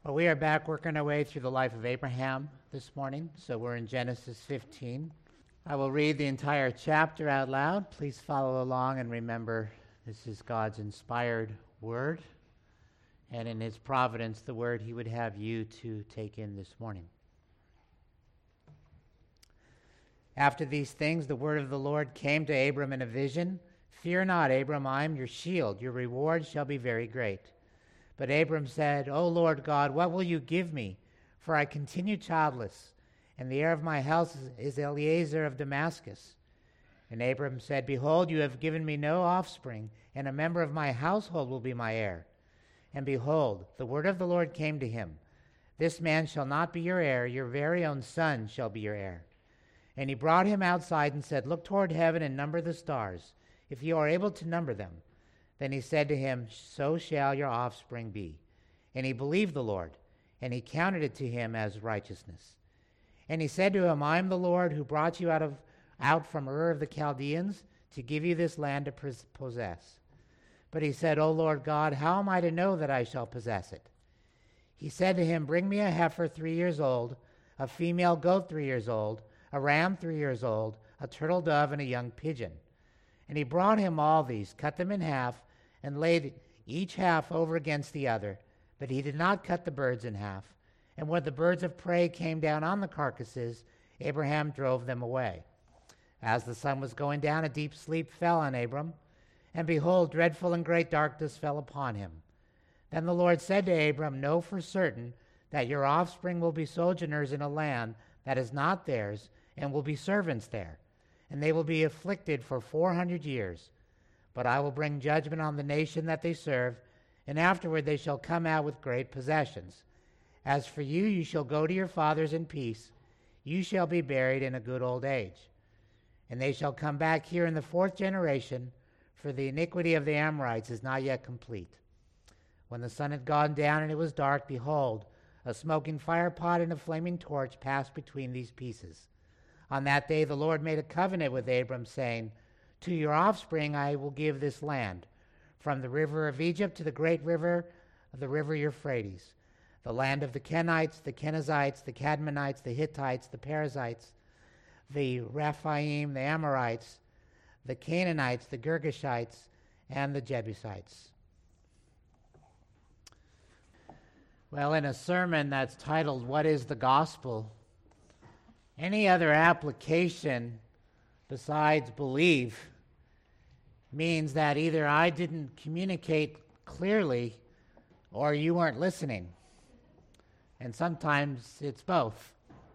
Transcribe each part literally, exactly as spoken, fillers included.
Well, we are back working our way through the life of Abraham this morning, so we're in Genesis fifteen. I will read the entire chapter out loud. Please follow along and remember this is God's inspired word, and in his providence, the word he would have you to take in this morning. After these things, the word of the Lord came to Abram in a vision. Fear not, Abram, I am your shield. Your reward shall be very great. But Abram said, O Lord God, what will you give me? For I continue childless, and the heir of my house is Eliezer of Damascus. And Abram said, Behold, you have given me no offspring, and a member of my household will be my heir. And behold, the word of the Lord came to him, This man shall not be your heir, your very own son shall be your heir. And he brought him outside and said, Look toward heaven and number the stars, if you are able to number them. Then he said to him, So shall your offspring be. And he believed the Lord, and he counted it to him as righteousness. And he said to him, I am the Lord who brought you out of out from Ur of the Chaldeans to give you this land to possess. But he said, O Lord God, how am I to know that I shall possess it? He said to him, Bring me a heifer three years old, a female goat three years old, a ram three years old, a turtle dove, and a young pigeon. And he brought him all these, cut them in half, and laid each half over against the other. But he did not cut the birds in half. And when the birds of prey came down on the carcasses, Abraham drove them away. As the sun was going down, a deep sleep fell on Abram, and behold, dreadful and great darkness fell upon him. Then the Lord said to Abram, Know for certain that your offspring will be sojourners in a land that is not theirs, and will be servants there. And they will be afflicted for four hundred years. But I will bring judgment on the nation that they serve, and afterward they shall come out with great possessions. As for you, you shall go to your fathers in peace. You shall be buried in a good old age. And they shall come back here in the fourth generation, for the iniquity of the Amorites is not yet complete. When the sun had gone down and it was dark, behold, a smoking firepot and a flaming torch passed between these pieces. On that day the Lord made a covenant with Abram, saying, To your offspring I will give this land, from the river of Egypt to the great river, the river Euphrates, the land of the Kenites, the Kenizzites, the Cadmonites, the Hittites, the Perizzites, the Rephaim, the Amorites, the Canaanites, the Girgashites, and the Jebusites. Well, in a sermon that's titled, What is the Gospel? Any other application besides believe means that either I didn't communicate clearly or you weren't listening. And sometimes it's both.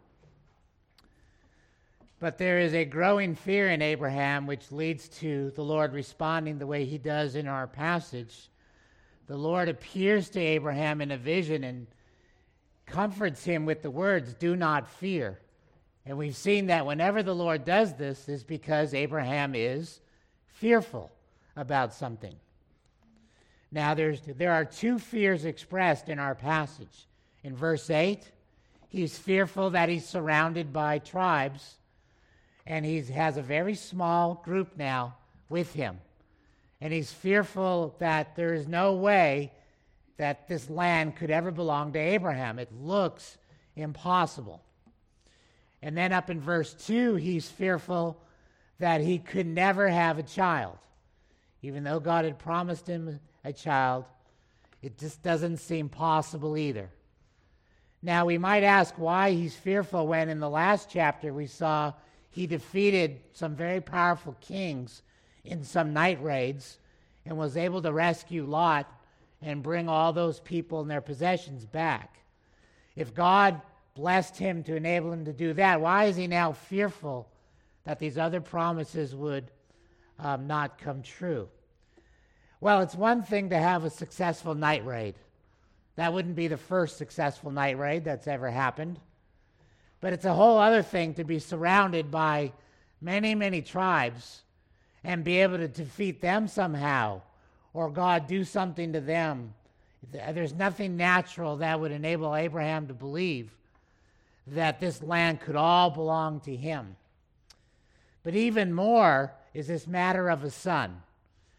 But there is a growing fear in Abraham which leads to the Lord responding the way he does in our passage. The Lord appears to Abraham in a vision and comforts him with the words, Do not fear. And we've seen that whenever the Lord does this is because Abraham is fearful about something. Now, there's, there are two fears expressed in our passage. In verse eight, he's fearful that he's surrounded by tribes, and he has a very small group now with him. And he's fearful that there is no way that this land could ever belong to Abraham. It looks impossible. And then up in verse two, he's fearful that he could never have a child. Even though God had promised him a child, it just doesn't seem possible either. Now, we might ask why he's fearful when in the last chapter we saw he defeated some very powerful kings in some night raids and was able to rescue Lot and bring all those people and their possessions back. If God blessed him to enable him to do that, why is he now fearful that these other promises would um, not come true? Well, it's one thing to have a successful night raid. That wouldn't be the first successful night raid that's ever happened. But it's a whole other thing to be surrounded by many, many tribes and be able to defeat them somehow, or God do something to them. There's nothing natural that would enable Abraham to believe that this land could all belong to him. But even more is this matter of a son.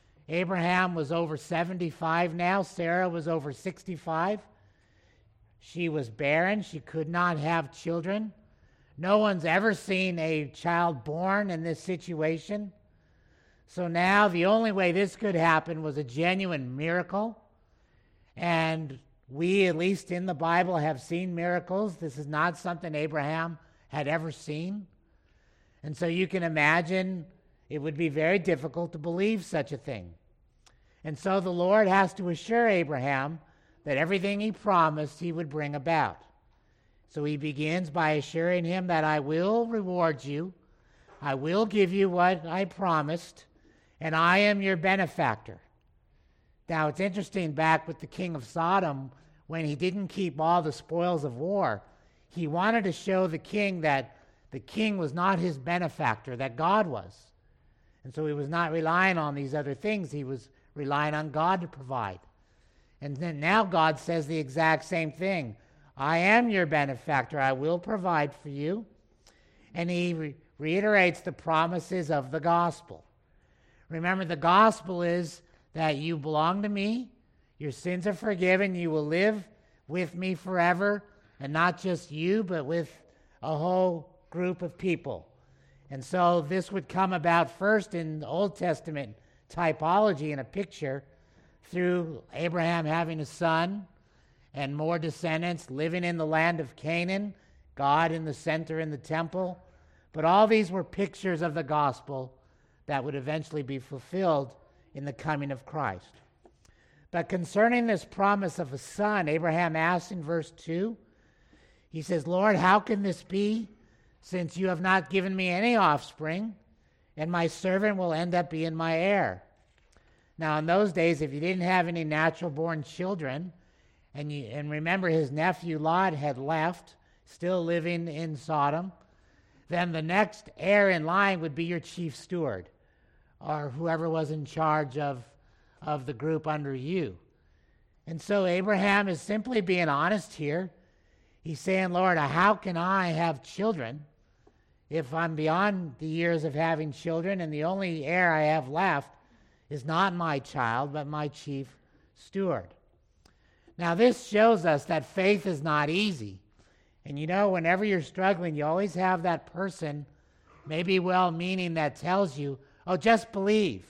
Abraham was over seventy-five now. Sarah was over sixty-five. She was barren. She could not have children. No one's ever seen a child born in this situation. So now the only way this could happen was a genuine miracle. And we, at least in the Bible, have seen miracles. This is not something Abraham had ever seen. And so you can imagine it would be very difficult to believe such a thing. And so the Lord has to assure Abraham that everything he promised he would bring about. So he begins by assuring him that I will reward you, I will give you what I promised, and I am your benefactor. Now it's interesting, back with the king of Sodom, when he didn't keep all the spoils of war, he wanted to show the king that the king was not his benefactor, that God was. And so he was not relying on these other things, he was relying on God to provide. And then now God says the exact same thing. I am your benefactor. I will provide for you. And he re- reiterates the promises of the gospel. Remember, the gospel is that you belong to me, your sins are forgiven, you will live with me forever, and not just you, but with a whole group of people. And so this would come about first in the Old Testament typology, in a picture, through Abraham having a son and more descendants living in the land of Canaan, God in the center in the temple. But all these were pictures of the gospel that would eventually be fulfilled in the coming of Christ. But concerning this promise of a son, Abraham asks in verse two, he says, Lord, how can this be, since you have not given me any offspring, and my servant will end up being my heir? Now, in those days, if you didn't have any natural-born children, and you, and remember his nephew Lot had left, still living in Sodom, then the next heir in line would be your chief steward, or whoever was in charge of, of the group under you. And so Abraham is simply being honest here. He's saying, Lord, how can I have children if I'm beyond the years of having children, and the only heir I have left is not my child, but my chief steward? Now, this shows us that faith is not easy. And you know, whenever you're struggling, you always have that person, maybe well-meaning, that tells you, oh, just believe,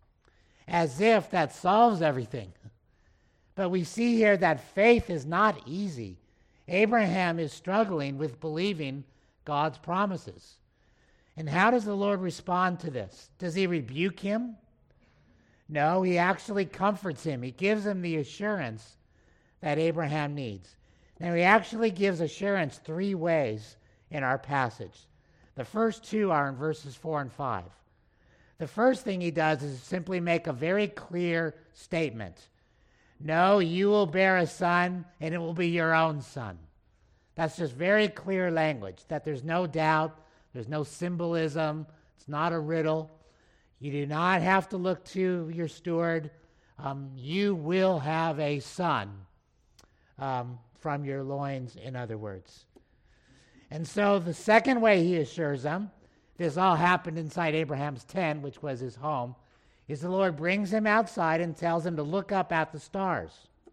as if that solves everything. But we see here that faith is not easy. Abraham is struggling with believing God's promises. And how does the Lord respond to this? Does he rebuke him? No, he actually comforts him. He gives him the assurance that Abraham needs. Now, he actually gives assurance three ways in our passage. The first two are in verses four and five. The first thing he does is simply make a very clear statement. No, you will bear a son, and it will be your own son. That's just very clear language, that there's no doubt, there's no symbolism, it's not a riddle. You do not have to look to your steward. Um, you will have a son um, from your loins, in other words. And so the second way he assures them, this all happened inside Abraham's tent, which was his home, is the Lord brings him outside and tells him to look up at the stars.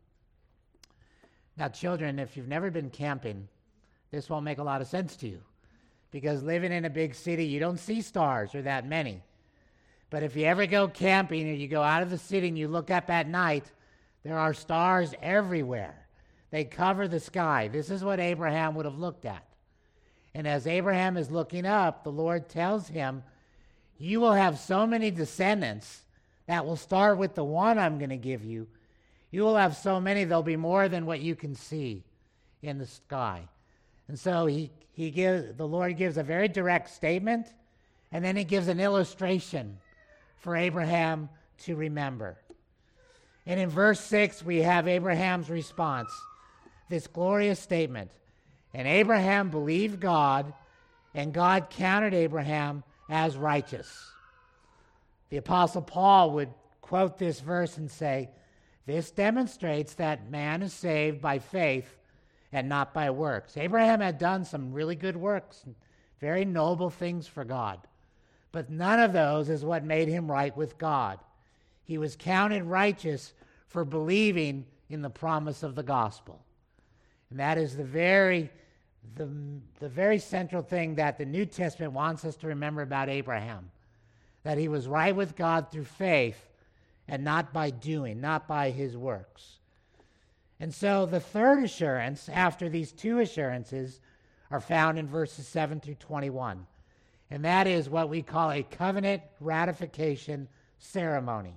Now, children, if you've never been camping, this won't make a lot of sense to you, because living in a big city, you don't see stars, or that many. But if you ever go camping, or you go out of the city and you look up at night, there are stars everywhere. They cover the sky. This is what Abraham would have looked at. And as Abraham is looking up, the Lord tells him, you will have so many descendants that will start with the one I'm going to give you. You will have so many, there'll be more than what you can see in the sky. And so he, he gives, the Lord gives a very direct statement, and then he gives an illustration for Abraham to remember. And in verse six, we have Abraham's response, this glorious statement. And Abraham believed God, and God counted Abraham as righteous. The Apostle Paul would quote this verse and say, this demonstrates that man is saved by faith and not by works. Abraham had done some really good works, very noble things for God. But none of those is what made him right with God. He was counted righteous for believing in the promise of the gospel. And that is the very, the, the very central thing that the New Testament wants us to remember about Abraham, that he was right with God through faith and not by doing, not by his works. And so the third assurance after these two assurances are found in verses seven through twenty-one. And that is what we call a covenant ratification ceremony.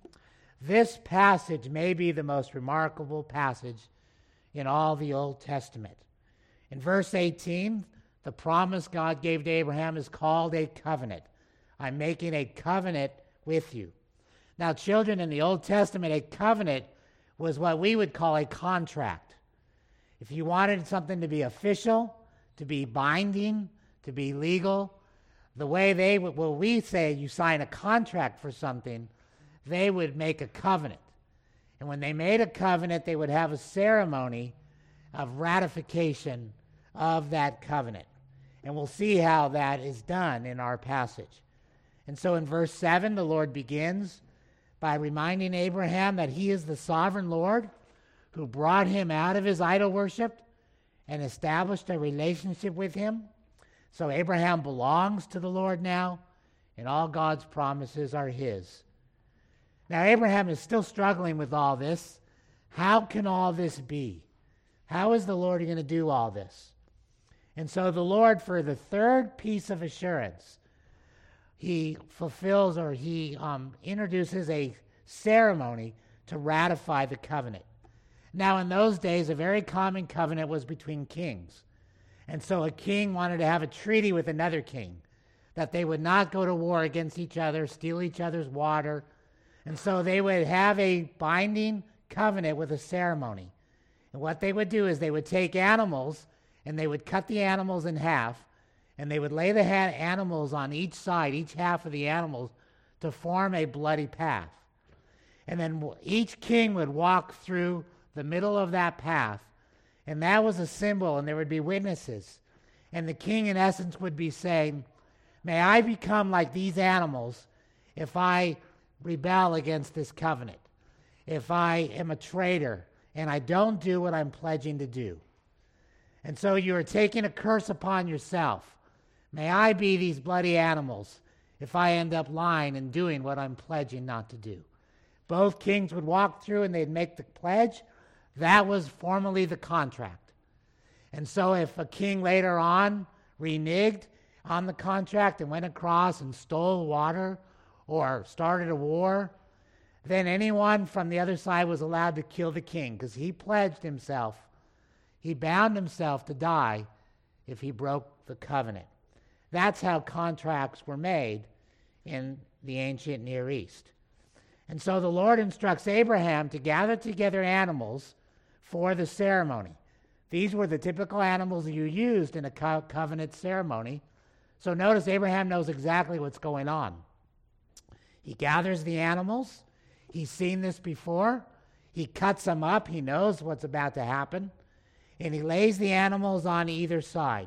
This passage may be the most remarkable passage in all the Old Testament. In verse eighteen, the promise God gave to Abraham is called a covenant. I'm making a covenant with you. Now, children, in the Old Testament, a covenant was what we would call a contract. If you wanted something to be official, to be binding, to be legal, the way they would, well, we say you sign a contract for something, they would make a covenant. And when they made a covenant, they would have a ceremony of ratification of that covenant. And we'll see how that is done in our passage. And so in verse seven, the Lord begins by reminding Abraham that he is the sovereign Lord who brought him out of his idol worship and established a relationship with him. So Abraham belongs to the Lord now, and all God's promises are his. Now, Abraham is still struggling with all this. How can all this be? How is the Lord going to do all this? And so the Lord, for the third piece of assurance, he fulfills or he um, introduces a ceremony to ratify the covenant. Now, in those days, a very common covenant was between kings. And so a king wanted to have a treaty with another king, that they would not go to war against each other, steal each other's water. And so they would have a binding covenant with a ceremony. And what they would do is they would take animals, and they would cut the animals in half, and they would lay the ha- animals on each side, each half of the animals, to form a bloody path. And then w- each king would walk through the middle of that path, and that was a symbol, and there would be witnesses. And the king, in essence, would be saying, may I become like these animals if I rebel against this covenant, if I am a traitor and I don't do what I'm pledging to do. And so you are taking a curse upon yourself. May I be these bloody animals if I end up lying and doing what I'm pledging not to do. Both kings would walk through and they'd make the pledge. That was formally the contract. And so if a king later on reneged on the contract and went across and stole water or started a war, then anyone from the other side was allowed to kill the king because he pledged himself. He bound himself to die if he broke the covenant. That's how contracts were made in the ancient Near East. And so the Lord instructs Abraham to gather together animals for the ceremony. These were the typical animals you used in a co- covenant ceremony. So notice Abraham knows exactly what's going on. He gathers the animals. He's seen this before. He cuts them up. He knows what's about to happen. And he lays the animals on either side.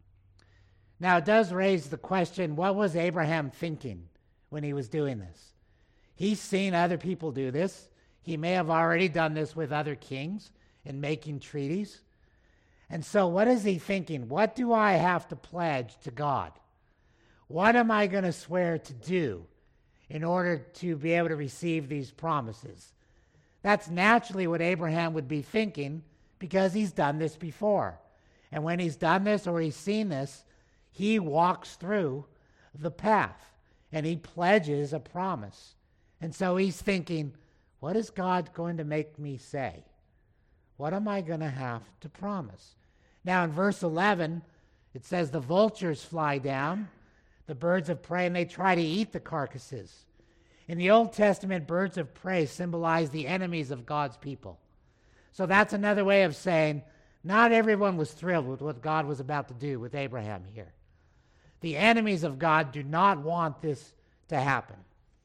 Now, it does raise the question, what was Abraham thinking when he was doing this? He's seen other people do this. He may have already done this with other kings in making treaties. And so what is he thinking? What do I have to pledge to God? What am I going to swear to do in order to be able to receive these promises? That's naturally what Abraham would be thinking because he's done this before. And when he's done this or he's seen this, he walks through the path and he pledges a promise. And so he's thinking, what is God going to make me say? What am I going to have to promise? Now in verse eleven, it says the vultures fly down, the birds of prey, and they try to eat the carcasses. In the Old Testament, birds of prey symbolize the enemies of God's people. So that's another way of saying not everyone was thrilled with what God was about to do with Abraham here. The enemies of God do not want this to happen.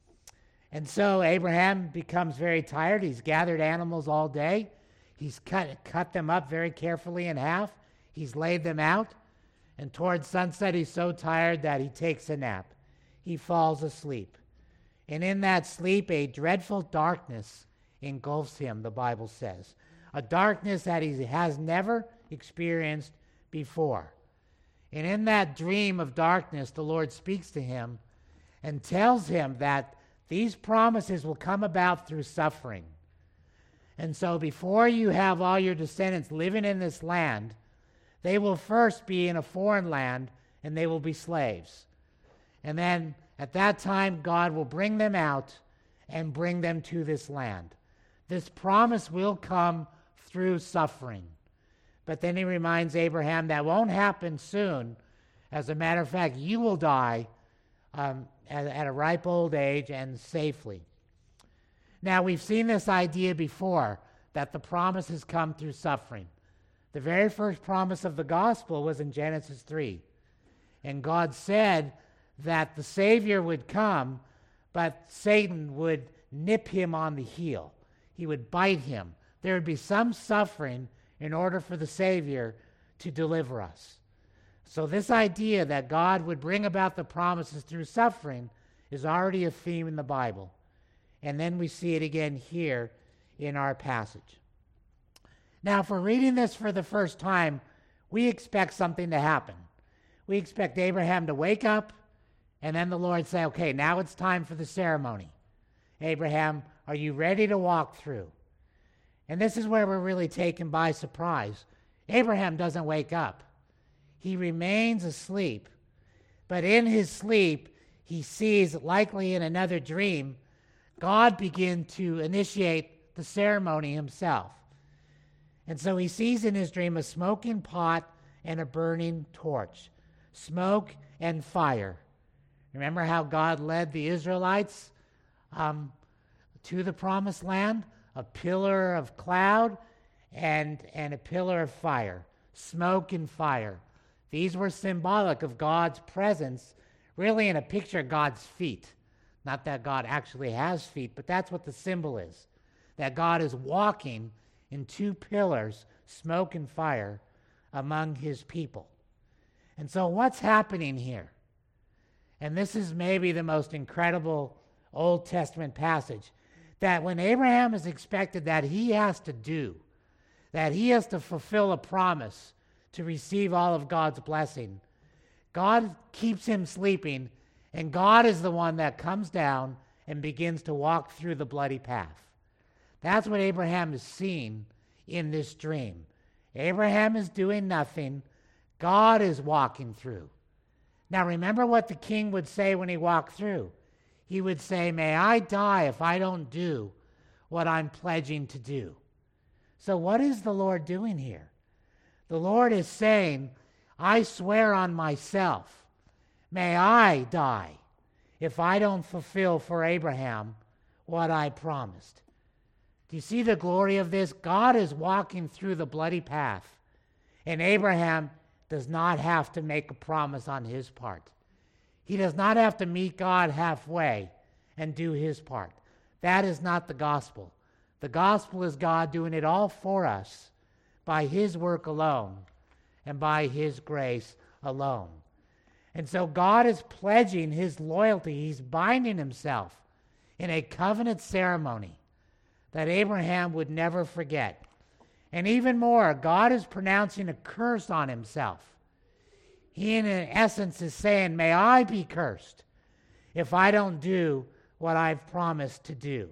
And so Abraham becomes very tired. He's gathered animals all day. He's cut, cut them up very carefully in half. He's laid them out. And towards sunset, he's so tired that he takes a nap. He falls asleep. And in that sleep, a dreadful darkness engulfs him, the Bible says. a darkness that he has never experienced before. And in that dream of darkness, the Lord speaks to him and tells him that these promises will come about through suffering. And so before you have all your descendants living in this land, they will first be in a foreign land and they will be slaves. And then at that time, God will bring them out and bring them to this land. This promise will come through suffering. But then he reminds Abraham that won't happen soon. As a matter of fact, you will die um, at, at a ripe old age and safely. Now, we've seen this idea before, that the promise has come through suffering. The very first promise of the gospel was in Genesis three. And God said that the Savior would come, but Satan would nip him on the heel. He would bite him. There would be some suffering in order for the Savior to deliver us. So this idea that God would bring about the promises through suffering is already a theme in the Bible. And then we see it again here in our passage. Now, if we're reading this for the first time, we expect something to happen. We expect Abraham to wake up, and then the Lord say, okay, now it's time for the ceremony. Abraham, are you ready to walk through? And this is where we're really taken by surprise. Abraham doesn't wake up. He remains asleep. But in his sleep, he sees, likely in another dream, God begin to initiate the ceremony himself. And so he sees in his dream a smoking pot and a burning torch. Smoke and fire. Remember how God led the Israelites um, to the promised land? A pillar of cloud and, and a pillar of fire. Smoke and fire. These were symbolic of God's presence, really in a picture of God's feet. Not that God actually has feet, but that's what the symbol is. That God is walking in two pillars, smoke and fire, among his people. And so what's happening here? And this is maybe the most incredible Old Testament passage, that when Abraham is expected that he has to do, that he has to fulfill a promise to receive all of God's blessing, God keeps him sleeping, and God is the one that comes down and begins to walk through the bloody path. That's what Abraham is seeing in this dream. Abraham is doing nothing. God is walking through. Now remember what the king would say when he walked through. He would say, may I die if I don't do what I'm pledging to do. So what is the Lord doing here? The Lord is saying, I swear on myself, may I die if I don't fulfill for Abraham what I promised. Do you see the glory of this? God is walking through the bloody path, and Abraham does not have to make a promise on his part. He does not have to meet God halfway and do his part. That is not the gospel. The gospel is God doing it all for us by his work alone and by his grace alone. And so God is pledging his loyalty. He's binding himself in a covenant ceremony that Abraham would never forget. And even more, God is pronouncing a curse on himself. He, in essence, is saying, may I be cursed if I don't do what I've promised to do.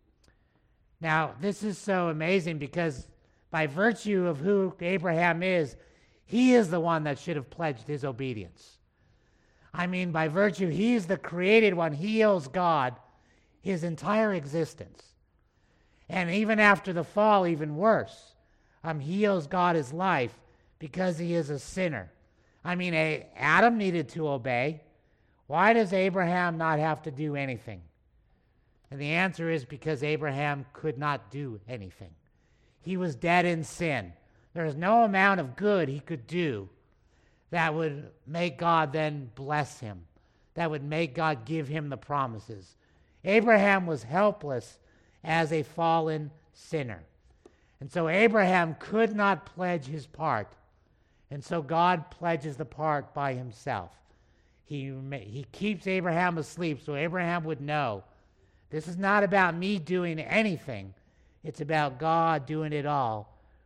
Now, this is so amazing because by virtue of who Abraham is, he is the one that should have pledged his obedience. I mean, by virtue, he's the created one. He owes God his entire existence. And even after the fall, even worse, um, he owes God his life because he is a sinner. I mean, a, Adam needed to obey. Why does Abraham not have to do anything? And the answer is because Abraham could not do anything. He was dead in sin. There is no amount of good he could do that would make God then bless him, that would make God give him the promises. Abraham was helpless as a fallen sinner. And so Abraham could not pledge his part. And so God pledges the part by himself. He, he keeps Abraham asleep so Abraham would know this is not about me doing anything. It's about God doing it all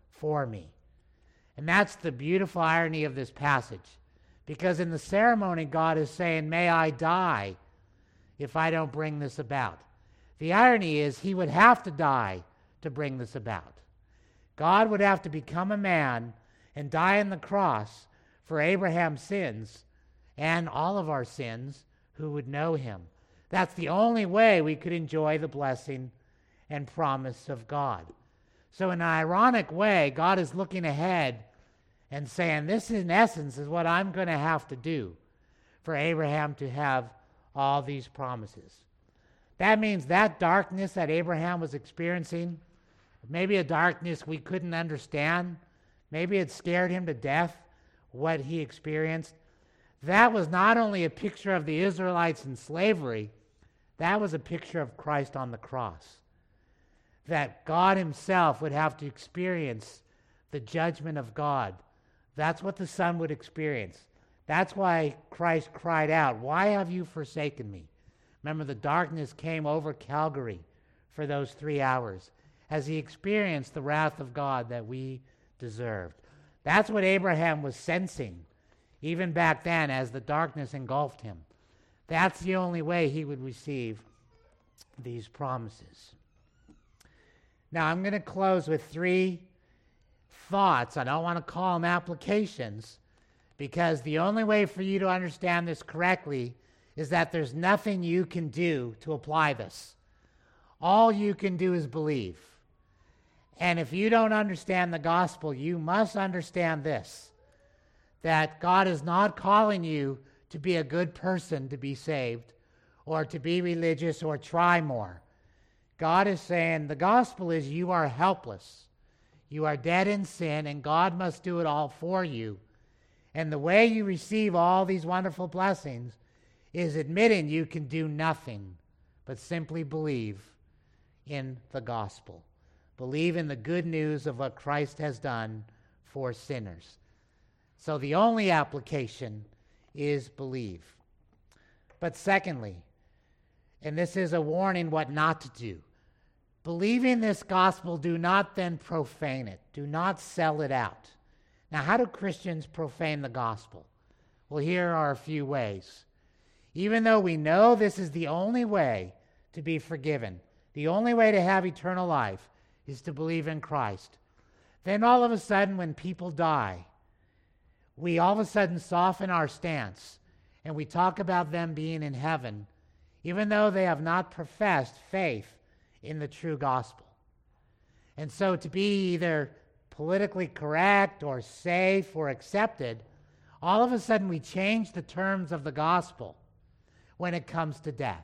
for me. And that's the beautiful irony of this passage. Because in the ceremony, God is saying, may I die if I don't bring this about. The irony is he would have to die to bring this about. God would have to become a man and die on the cross for Abraham's sins and all of our sins who would know him. That's the only way we could enjoy the blessing and promise of God. So in an ironic way, God is looking ahead and saying, this in essence is what I'm going to have to do for Abraham to have all these promises. That means that darkness that Abraham was experiencing, maybe a darkness we couldn't understand, maybe it scared him to death, what he experienced. That was not only a picture of the Israelites in slavery, that was a picture of Christ on the cross. That God himself would have to experience the judgment of God. That's what the Son would experience. That's why Christ cried out, why have you forsaken me? Remember, the darkness came over Calvary for those three hours as he experienced the wrath of God that we deserved. That's what Abraham was sensing, even back then as the darkness engulfed him. That's the only way he would receive these promises. Now, I'm going to close with three thoughts. I don't want to call them applications, because the only way for you to understand this correctly is that there's nothing you can do to apply this. All you can do is believe. And if you don't understand the gospel, you must understand this, that God is not calling you to be a good person to be saved, or to be religious, or try more. God is saying the gospel is you are helpless. You are dead in sin, and God must do it all for you. And the way you receive all these wonderful blessings is admitting you can do nothing but simply believe in the gospel. Believe in the good news of what Christ has done for sinners. So the only application is believe. But secondly, and this is a warning what not to do, believing this gospel, do not then profane it. Do not sell it out. Now, how do Christians profane the gospel? Well, here are a few ways. Even though we know this is the only way to be forgiven, the only way to have eternal life is to believe in Christ, then all of a sudden when people die, we all of a sudden soften our stance and we talk about them being in heaven, even though they have not professed faith in the true gospel. And so to be either politically correct or safe or accepted, all of a sudden we change the terms of the gospel when it comes to death.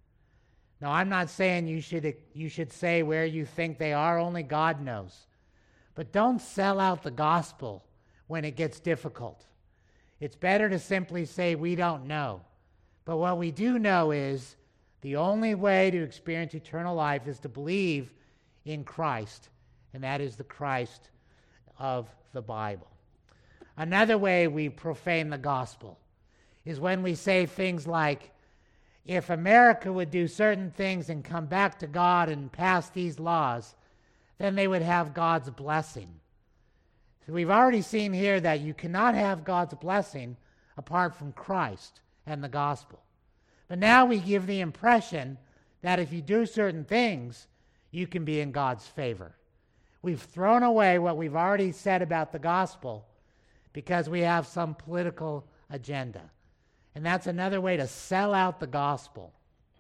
Now, I'm not saying you should, you should say where you think they are, only God knows. But don't sell out the gospel when it gets difficult. It's better to simply say we don't know. But what we do know is the only way to experience eternal life is to believe in Christ, and that is the Christ of the Bible. Another way we profane the gospel is when we say things like, if America would do certain things and come back to God and pass these laws, then they would have God's blessing. So we've already seen here that you cannot have God's blessing apart from Christ and the gospel. But now we give the impression that if you do certain things, you can be in God's favor. We've thrown away what we've already said about the gospel because we have some political agenda. And that's another way to sell out the gospel.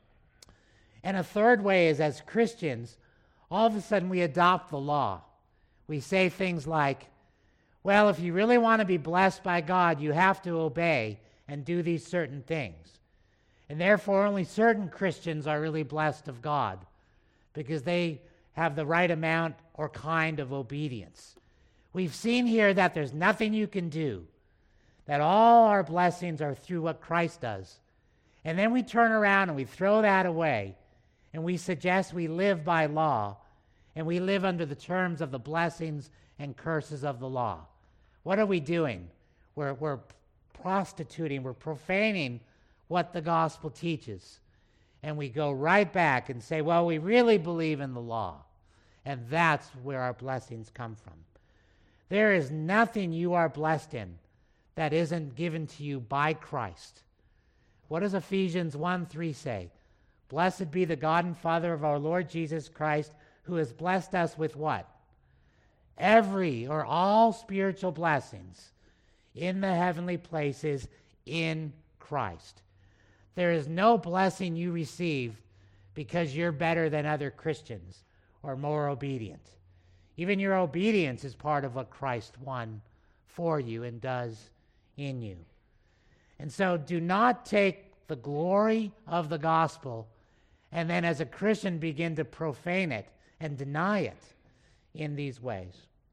And a third way is, as Christians, all of a sudden we adopt the law. We say things like, well, if you really want to be blessed by God, you have to obey and do these certain things. And therefore, only certain Christians are really blessed of God because they have the right amount or kind of obedience. We've seen here that there's nothing you can do, that all our blessings are through what Christ does. And then we turn around and we throw that away, and we suggest we live by law, and we live under the terms of the blessings and curses of the law. What are we doing? We're, we're prostituting, we're profaning what the gospel teaches. And we go right back and say, well, we really believe in the law. And that's where our blessings come from. There is nothing you are blessed in that isn't given to you by Christ. What does Ephesians one three say? Blessed be the God and Father of our Lord Jesus Christ, who has blessed us with what? Every or all spiritual blessings in the heavenly places in Christ. There is no blessing you receive because you're better than other Christians or more obedient. Even your obedience is part of what Christ won for you and does in you. And so do not take the glory of the gospel and then as a Christian begin to profane it and deny it in these ways.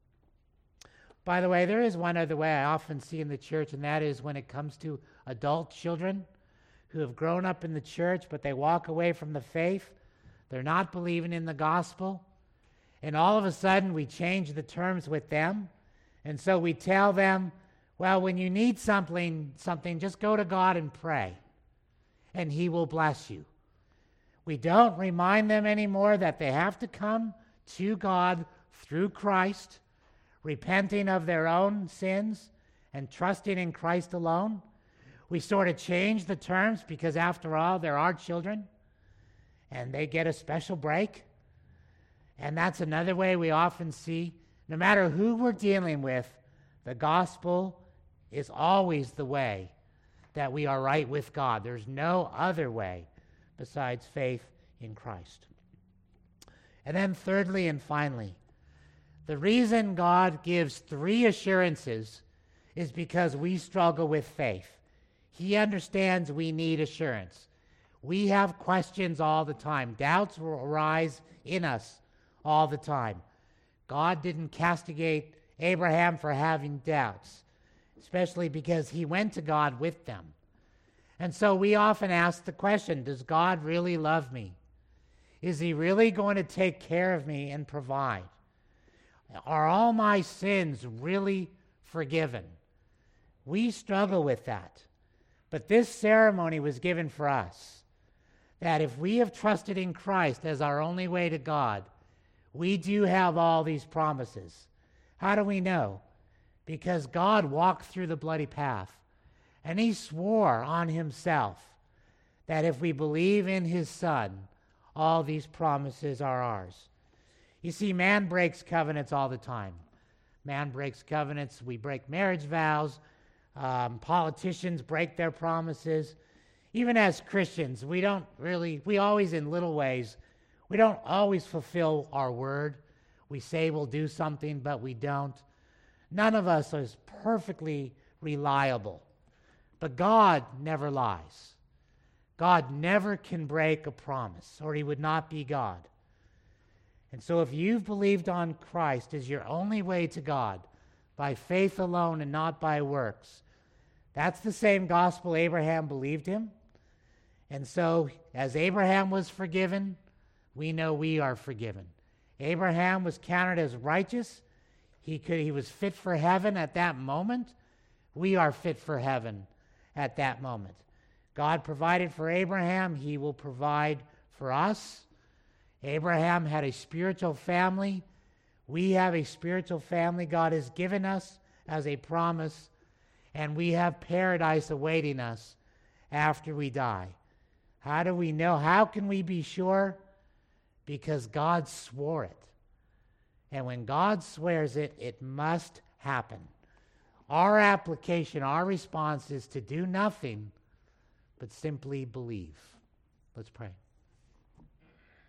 By the way, there is one other way I often see in the church, and that is when it comes to adult children who have grown up in the church, but they walk away from the faith. They're not believing in the gospel. And all of a sudden, we change the terms with them. And so we tell them, well, when you need something, something, just go to God and pray, and he will bless you. We don't remind them anymore that they have to come to God through Christ, repenting of their own sins and trusting in Christ alone. We sort of change the terms because, after all, they're our children, and they get a special break. And that's another way we often see, no matter who we're dealing with, the gospel is always the way that we are right with God. There's no other way besides faith in Christ. And then thirdly and finally, the reason God gives three assurances is because we struggle with faith. He understands we need assurance. We have questions all the time. Doubts will arise in us all the time. God didn't castigate Abraham for having doubts, especially because he went to God with them. And so we often ask the question, does God really love me? Is he really going to take care of me and provide? Are all my sins really forgiven? We struggle with that. But this ceremony was given for us, that if we have trusted in Christ as our only way to God, we do have all these promises. How do we know? Because God walked through the bloody path, and he swore on himself that if we believe in his Son, all these promises are ours. You see, man breaks covenants all the time. Man breaks covenants. We break marriage vows. Um, politicians break their promises. Even as Christians, we don't really, we always in little ways, we don't always fulfill our word. We say we'll do something, but we don't. None of us is perfectly reliable. But God never lies. God never can break a promise, or he would not be God. And so if you've believed on Christ as your only way to God, by faith alone and not by works, that's the same gospel Abraham believed in. And so as Abraham was forgiven, we know we are forgiven. Abraham was counted as righteous. He could, he was fit for heaven at that moment. We are fit for heaven at that moment. God provided for Abraham. He will provide for us. Abraham had a spiritual family. We have a spiritual family God has given us as a promise, and we have paradise awaiting us after we die. How do we know? How can we be sure? Because God swore it. And when God swears it, it must happen. Our application, our response is to do nothing but simply believe. Let's pray.